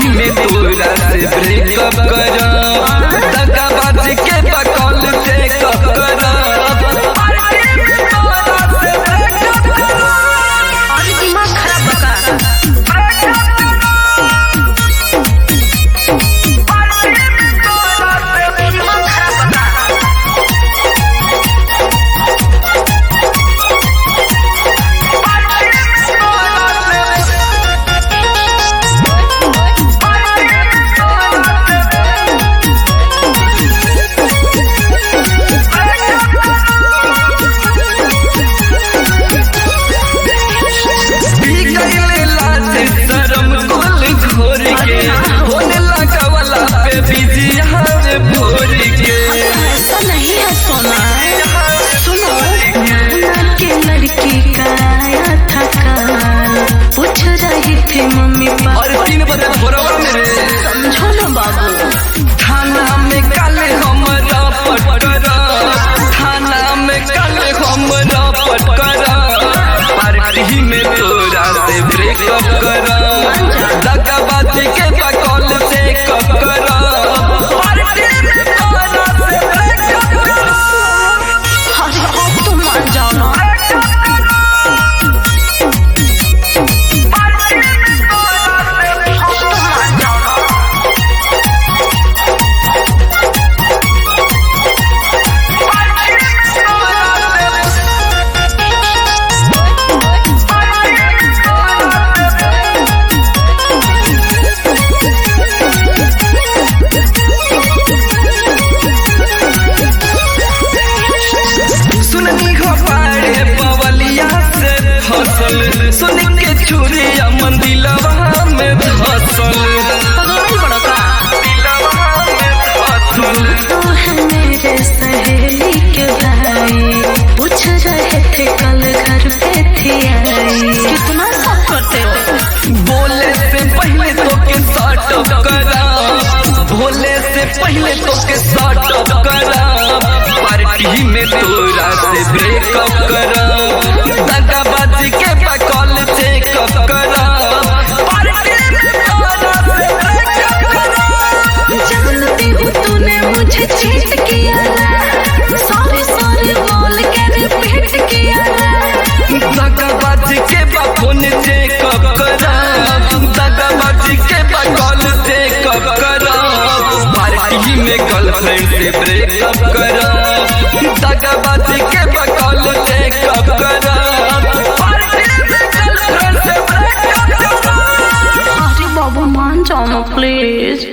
Party में तोरा से ब्रेकअप करा, दगाबाज के बकौल चेकअप करा। अरे दिमाग खराब बका। होने लगा वाला पे बिजी हर भोर के। ऐसा नहीं है सोना, सुनो नाना के लड़की का आया था काल, पूछ रही थी मम्मी पापा। और 3 बजे भोरवा मेरे समझो ना बाबू, थाना में काले हमरा पटकरा, थाना में काले हमरा पटकरा। पार्टी में तोरा से ब्रेकअप करा, दगाबाज के बकौल चेकअप करा। पार्टी में तोरा से ब्रेकअप करा। अरे अब तो मान जाओ ना। सुननी हो पाड़े पवलिया से फसल, सुन के चूड़िया मंदिलवा में फसल। पगला बड़ा का दिलवा में फसल। तो है मेरे सहेली के भाई, पूछ रहे थे कल घर पे थी आई। कितना सब करते हो। बोले से पहले तो के स्टार्टअप करा, बोले से पहले तो के स्टार्टअप करा। पार्टी में तोरा से ब्रेकअप करा, दगाबाज के बकौल चेकअप करा। पार्टी में तोरा से ब्रेकअप करा। जानती हूँ तूने मुझे चीट किया है, सॉरी सॉरी बोल के रिपीट किया है। दगाबाज के बकौल चेकअप करा, दगाबाज के बकौल चेकअप करा। पार्टी में गर्लफ्रेंड से ब्रेकअप करा, दगाबाज के बकौल चेकअप करा। पार्टी में गर्लफ्रेंड से ब्रेकअप करा। अरे बाबू मान जाओ ना प्लीज।